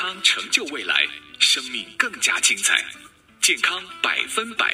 康成就未来，生命更加精彩。健康100%。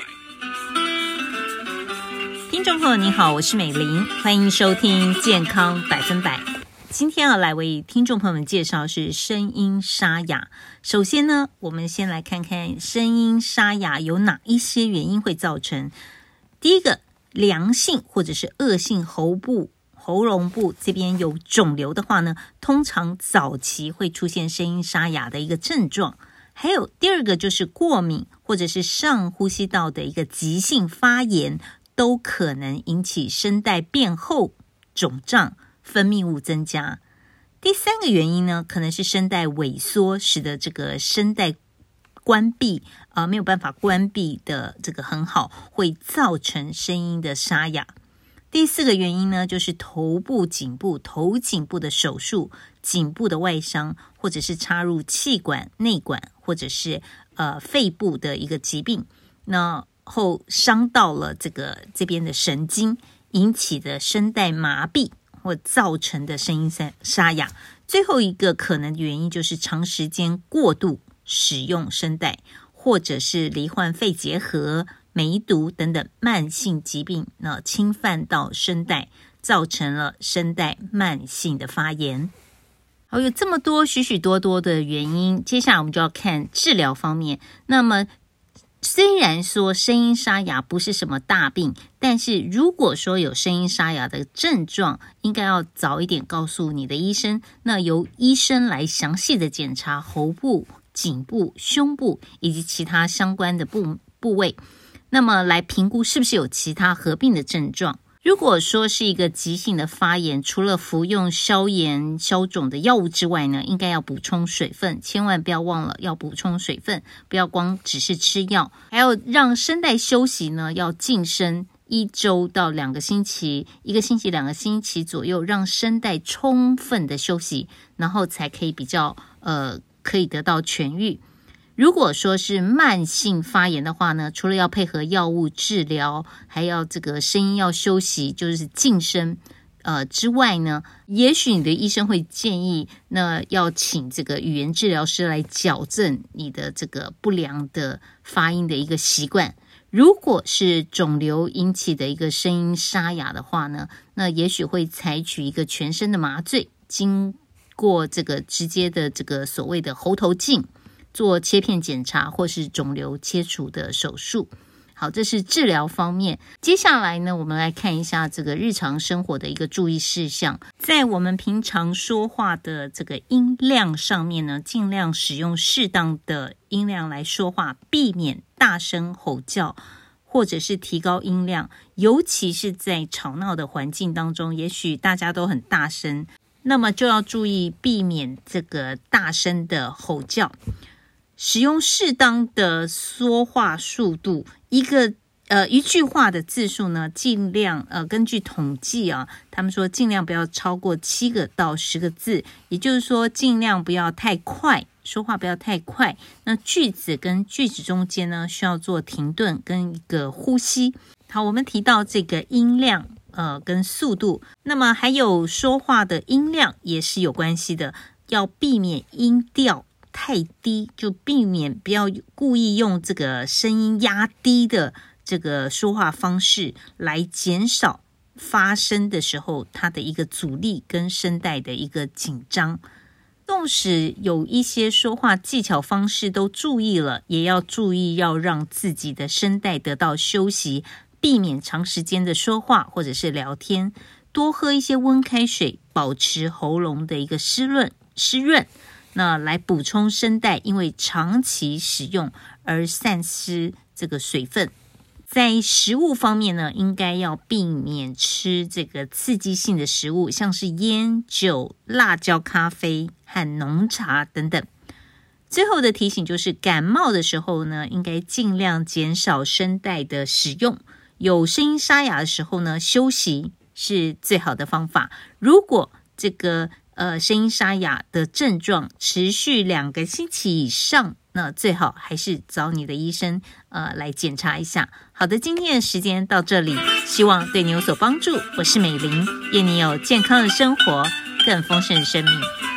听众朋友你好，我是美玲，欢迎收听健康100%。今天要来为听众朋友们介绍是声音沙哑。首先呢，我们先来看看声音沙哑有哪一些原因会造成。第一个，良性或者是恶性喉咙部这边有肿瘤的话呢，通常早期会出现声音沙哑的一个症状。还有第二个就是过敏或者是上呼吸道的一个急性发炎，都可能引起声带变厚、肿胀、分泌物增加。第三个原因呢，可能是声带萎缩，使得这个声带关闭没有办法关闭的这个很好，会造成声音的沙哑。第四个原因呢，就是头颈部的手术、颈部的外伤，或者是插入气管、内管，或者是肺部的一个疾病，那后伤到了这边的神经，引起的声带麻痹或造成的声音沙哑。最后一个可能的原因就是长时间过度使用声带，或者是罹患肺结核、梅毒等等慢性疾病，那侵犯到声带，造成了声带慢性的发炎。好，有这么多许许多多的原因，接下来我们就要看治疗方面。那么虽然说声音沙哑不是什么大病，但是如果说有声音沙哑的症状，应该要早一点告诉你的医生，那由医生来详细的检查喉部、颈部、胸部以及其他相关的部位，那么来评估是不是有其他合并的症状。如果说是一个急性的发炎，除了服用消炎消肿的药物之外呢，应该要补充水分，千万不要忘了要补充水分，不要光只是吃药。还有让声带休息呢，要静声1周到2个星期，1个星期2个星期左右，让声带充分的休息，然后才可以比较可以得到痊愈。如果说是慢性发炎的话呢，除了要配合药物治疗，还要这个声音要休息，就是静声之外呢，也许你的医生会建议那要请这个语言治疗师来矫正你的这个不良的发音的一个习惯。如果是肿瘤引起的一个声音沙哑的话呢，那也许会采取一个全身的麻醉，经过这个直接的这个所谓的喉头镜，做切片检查或是肿瘤切除的手术。好，这是治疗方面。接下来呢，我们来看一下这个日常生活的一个注意事项。在我们平常说话的这个音量上面呢，尽量使用适当的音量来说话，避免大声吼叫或者是提高音量，尤其是在吵闹的环境当中，也许大家都很大声，那么就要注意避免这个大声的吼叫。使用适当的说话速度，一句话的字数呢，尽量根据统计他们说尽量不要超过7个到10个字，也就是说尽量不要太快，说话不要太快。那句子跟句子中间呢，需要做停顿跟一个呼吸。好，我们提到这个音量跟速度，那么还有说话的音量也是有关系的，要避免音调太低，就避免不要故意用这个声音压低的这个说话方式来减少发声的时候它的一个阻力跟声带的一个紧张。纵使有一些说话技巧方式都注意了，也要注意要让自己的声带得到休息，避免长时间的说话或者是聊天，多喝一些温开水，保持喉咙的一个湿润，那来补充声带因为长期使用而散失这个水分。在食物方面呢，应该要避免吃这个刺激性的食物，像是烟、酒、辣椒、咖啡和浓茶等等。最后的提醒就是感冒的时候呢，应该尽量减少声带的使用，有声音沙哑的时候呢，休息是最好的方法。如果这个声音沙哑的症状持续2个星期以上，那最好还是找你的医生来检查一下。好的，今天的时间到这里，希望对你有所帮助。我是美玲，愿你有健康的生活，更丰盛的生命。